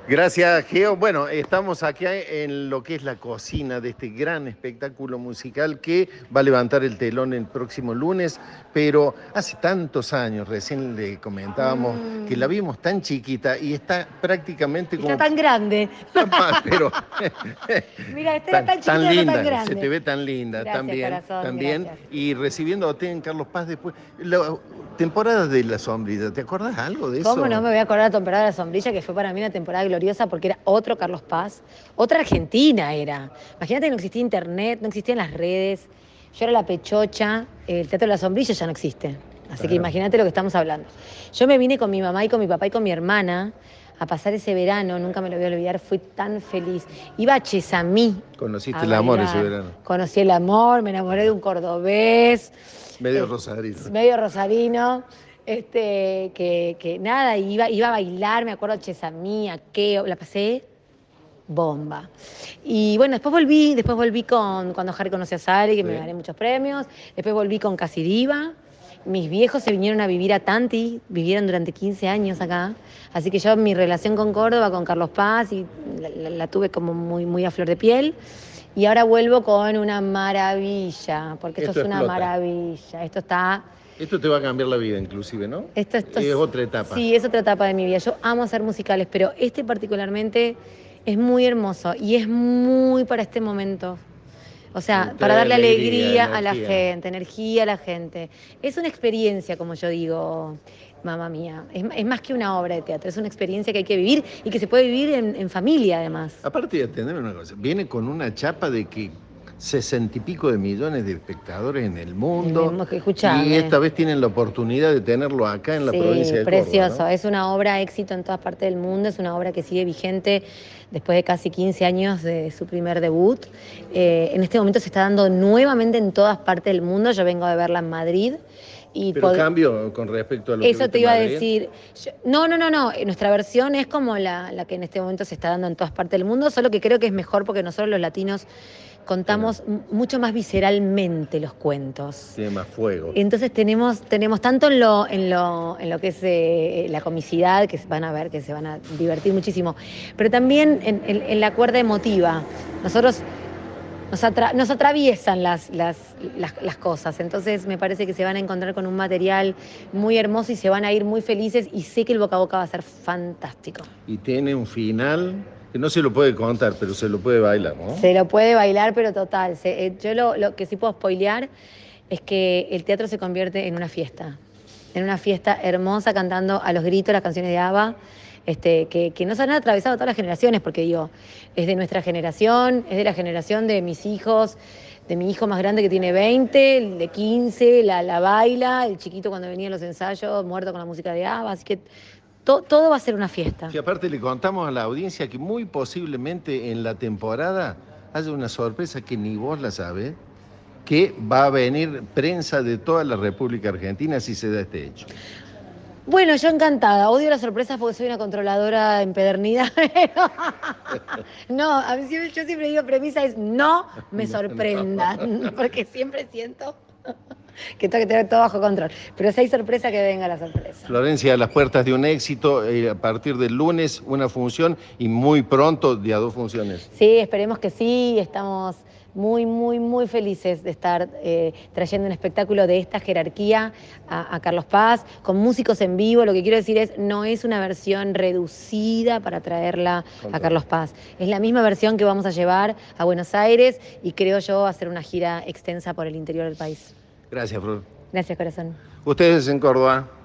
Gracias, Geo. Bueno, estamos aquí en lo que es la cocina de este gran espectáculo musical que va a levantar el telón el próximo lunes, pero hace tantos años, recién le comentábamos, que la vimos tan chiquita y está prácticamente Está como... tan grande. Pero Mira, esta era tan chiquita tan y ahora tan linda, se te grande. ve tan linda, Gracias, también, corazón, también, gracias. y recibiéndote en Carlos Paz después. La temporada de La Sombrilla, ¿te acuerdas algo de ¿Cómo no eso? me voy a acordar de la temporada de la sombrilla, que fue para mí una temporada gloriosa porque era otro Carlos Paz, otra Argentina era. Imagínate que no existía internet, no existían las redes. Yo era la pechocha, el Teatro de la Sombrilla ya no existe. Así que Claro. imagínate lo que estamos hablando. Yo me vine con mi mamá y con mi papá y con mi hermana a pasar ese verano, nunca me lo voy a olvidar, fui tan feliz. Iba a Chesamí Conociste a el amor ese bailar. verano, Conocí el amor, me enamoré de un cordobés, medio eh, rosarino. medio rosarino, que nada, iba a bailar, me acuerdo, Chesamí, Aqueo, la pasé bomba. Y bueno, después volví con cuando Harry conoció a Sari, que me Sí. gané muchos premios, después volví con Casi Diva. Mis viejos se vinieron a vivir a Tanti, vivieron durante 15 años acá, así que yo mi relación con Córdoba, con Carlos Paz, y la tuve como muy, muy a flor de piel. Y ahora vuelvo con una maravilla, porque esto Esto es una explota. maravilla. Esto está Esto te va a cambiar la vida inclusive, ¿no? esto Es otra etapa. sí, es otra etapa de mi vida. Yo amo hacer musicales, pero este particularmente es muy hermoso y es muy para este momento. O sea, para Trae darle alegría, alegría a la energía. gente, energía a la gente. Es una experiencia, como yo digo, mamá mía. Es más que una obra de teatro, es una experiencia que hay que vivir y que se puede vivir en familia, además. Aparte de atender una cosa, viene con una chapa de que 60 y pico de millones de espectadores en el mundo y Escuchame. esta vez tienen la oportunidad de tenerlo acá en la provincia Sí, de Córdoba, precioso. ¿no? Es una obra éxito en todas partes del mundo, es una obra que sigue vigente después de casi 15 años de su primer debut. En este momento se está dando nuevamente en todas partes del mundo. Yo vengo de verla en Madrid y Pero cambio con respecto a lo que eso viste te en iba a Madrid. decir. No, no, no, no. Nuestra versión es como la que en este momento se está dando en todas partes del mundo, solo que creo que es mejor porque nosotros los latinos Claro, contamos mucho más visceralmente los cuentos. tiene más fuego. Entonces tenemos tanto en lo que es la comicidad, que van a ver, que se van a divertir muchísimo, pero también en la cuerda emotiva. Nosotros nos atraviesan las cosas, entonces me parece que se van a encontrar con un material muy hermoso y se van a ir muy felices y sé que el boca a boca va a ser fantástico. Y tiene un final que no se lo puede contar, pero se lo puede bailar, ¿no? Se lo puede bailar, pero total. Yo lo que sí puedo spoilear es que el teatro se convierte en una fiesta hermosa, cantando a los gritos las canciones de ABBA, que nos han atravesado todas las generaciones, porque digo, es de nuestra generación, es de la generación de mis hijos, de mi hijo más grande que tiene 20, el de 15, la baila, el chiquito cuando venía a los ensayos, muerto con la música de ABBA, así que todo va a ser una fiesta. Que aparte le contamos a la audiencia que muy posiblemente en la temporada haya una sorpresa que ni vos la sabés, que va a venir prensa de toda la República Argentina si se da este hecho. Bueno, yo encantada. Odio las sorpresas porque soy una controladora empedernida. Pero no, yo siempre digo, premisa es no me No, no. sorprendan, porque siempre siento que tengo que tener todo bajo control. Pero si hay sorpresa, que venga la sorpresa. Florencia, a las puertas de un éxito, a partir del lunes una función y muy pronto de a dos funciones. Sí, esperemos que sí. Estamos muy, muy, muy felices de estar trayendo un espectáculo de esta jerarquía a Carlos Paz, con músicos en vivo. Lo que quiero decir es, no es una versión reducida para traerla a Carlos Paz. Es la misma versión que vamos a llevar a Buenos Aires y creo yo hacer una gira extensa por el interior del país. Gracias, Flor. Gracias, corazón. Ustedes en Córdoba.